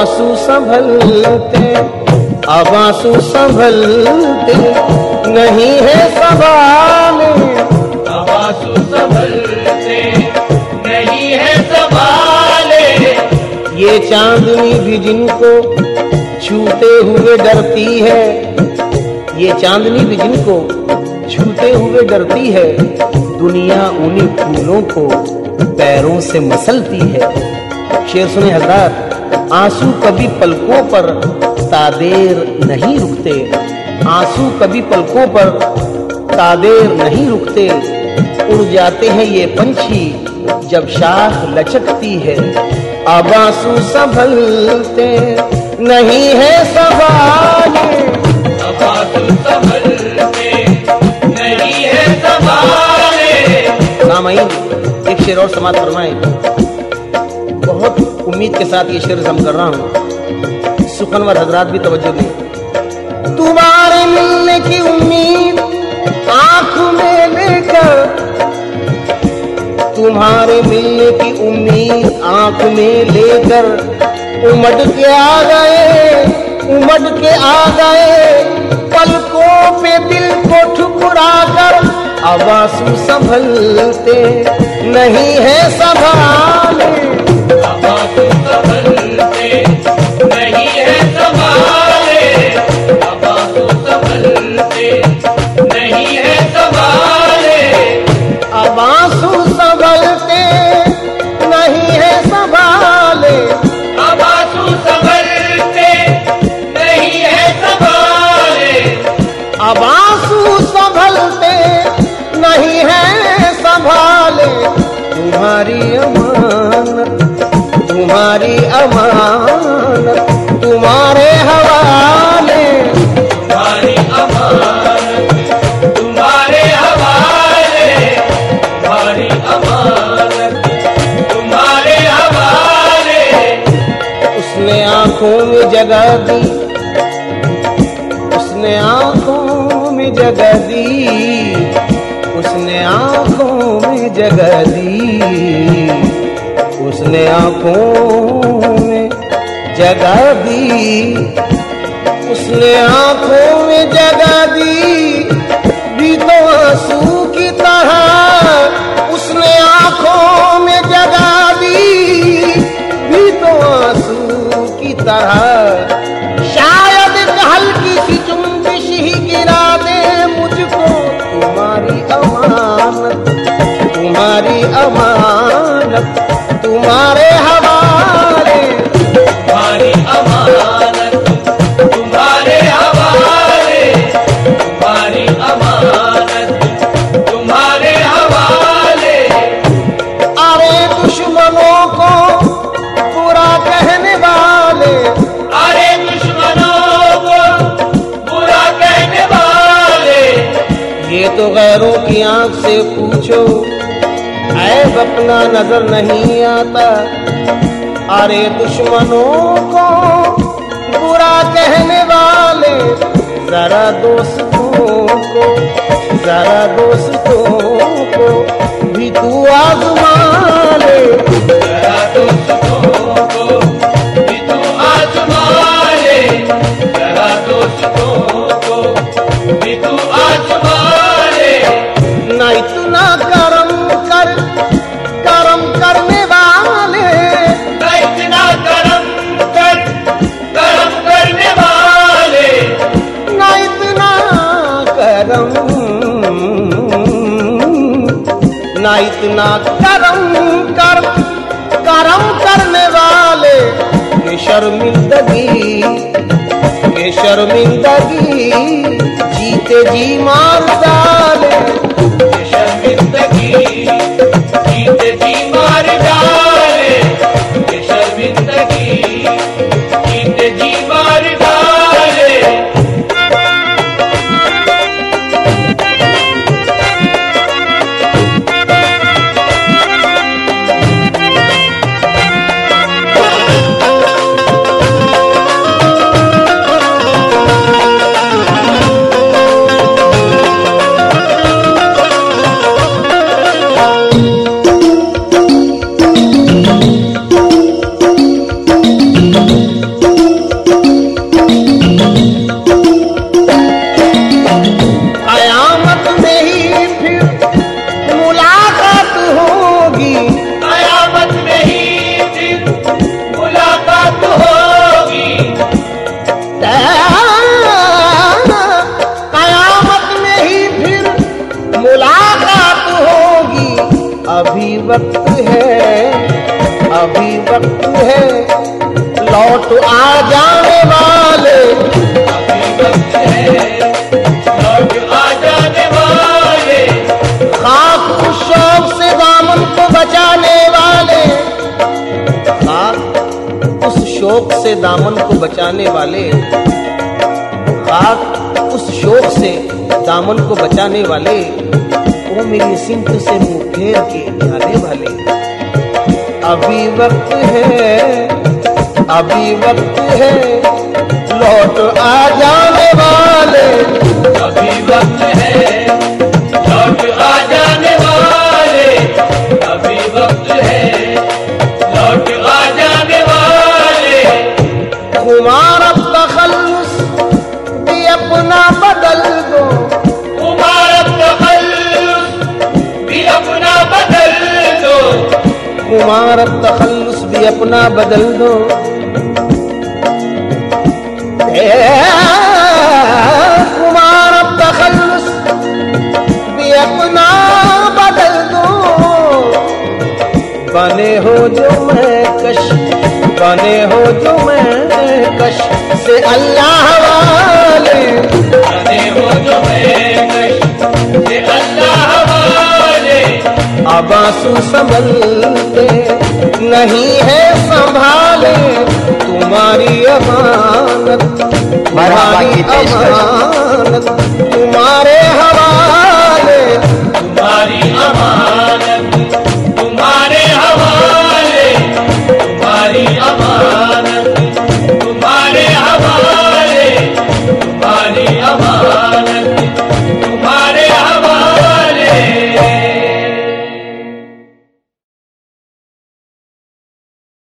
आंसू संभलते, अब आंसू संभलते नहीं है संभाले, अब आंसू संभलते नहीं है संभाले। ये चांदनी भी जिनको छूते हुए डरती है, ये चांदनी भी जिनको छूते हुए डरती है, दुनिया उन्हीं फूलों को पैरों से मसलती है। शेर सुने हजरात, आंसू कभी पलकों पर तादेर नहीं रुकते, आंसू कभी पलकों पर तादेर नहीं रुकते, उड़ जाते हैं ये पंछी जब शाख लचकती है। अब आंसू संभलते नहीं है संभाले, अब आंसू संभलते नहीं है संभाले। सामाईन एक शेर और समाप्त फरमाएं। बहुत उम्मीद के साथ ये शेर हम कर रहा हूँ, सुखनवर हजरात भी तवज्जो दें। तुम्हारे मिलने की उम्मीद आंख में लेकर, तुम्हारे मिलने की उम्मीद आंख में लेकर उमड़ के आ गए, उमड़ के आ गए, पलकों पे दिल को ठुकरा कर। अब आंसू संभलते नहीं है संभाले, अब आंसू संभलते नहीं है संभाले, अब आंसू संभलते नहीं है संभाले। अब आंसू संभलते नहीं है संभाले, अब आंसू संभलते नहीं है संभाले, अब आंसू संभलते नहीं है संभाले। तुम्हारी अमानत, तुम्हारी अमानत तुम्हारे हवाले, तुम्हारी अमानत तुम्हारे हवाले, तुम्हारी अमानत तुम्हारे हवाले। उसने आंखों में जगह दी, उसने आंखों में जगह दी, उसने आंखों में जगह दी, उसने आंखों में जगह दी, उसने आंखों में जगह दी, भी तो आंसू की तरह, उसने आंखों में जगह दी, भी तो आंसू की तरह। शायद हल्की सी चुंबिश ही गिरा दे मुझको, तुम्हारी अमानत, तुम्हारी अमानत तुम्हारे हवाले, तुम्हारी अमानत तुम्हारे हवाले, तुम्हारी अमानत तुम्हारे हवाले। अरे दुश्मनों को बुरा कहने वाले, अरे दुश्मनों को बुरा कहने वाले, ये तो गैरों की आंख से पूछो, ऐब अपना नजर नहीं आता। अरे दुश्मनों को बुरा कहने वाले, जरा दोस्तों को, जरा दोस्तों को भी तू आजमा ले, जरा दोस्तों को भी तू आजमा ले, जरा दोस्तों को भी तू आजमा ले। ना इतना करम कर, करम करने वाले, ना इतना करम कर, करम करने वाले, ना इतना करम, ना इतना करम कर, करम करने वाले। ये शर्मिंदगी, ये शर्मिंदगी जीते जी मार डाले, ये शर्मिंदगी जीते जी मार डाले, ये शर्मिंदगी जीते जी मार डाले। लौट आ जाने वाले, अभी वक्त है लौट आ जाने वाले, खाक उस शौक से दामन को बचाने वाले, खाक उस शौक से दामन को बचाने वाले, खाक उस शौक से दामन को बचाने वाले, वो मेरी सिमत से मुंह फेर के जाने वाले। अभी वक्त है, अभी वक्त है, लौट आ जाने वाले, अभी वक्त है लौट आ जाने वाले, अभी वक्त है लौट आ जाने वाले। तुम्हारा तखल्लुस भी अपना बदल दो, तुम्हारा तखल्लुस भी अपना बदल दो, तुम्हारा तखल्लुस भी अपना बदल दो, तुम्हारा तखल्लुस भी अपना बदल दो। बने हो जो मैं कश, बने हो जो मैं कश से अल्लाह वाले, बने हो जो मैं कश से अल्लाह वाले, अब आंसू संभलते नहीं है संभाले, तुम्हारी अमानत, तुम्हारी अमानत, तुम्हारे